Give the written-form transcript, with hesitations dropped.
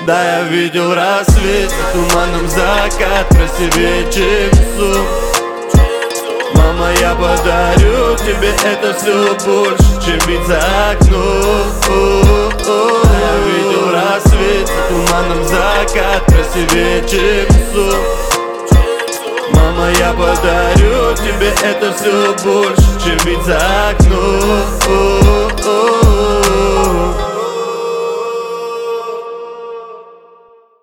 Да, я видел рассвет, туманом закат, красивее, чем сон. Мама, я подарю тебе это все больше, чем вид за окном. Я видел рассвет, туманом закат, красивее, чем сон. Мама, я подарю тебе это все больше, чем вид за окном.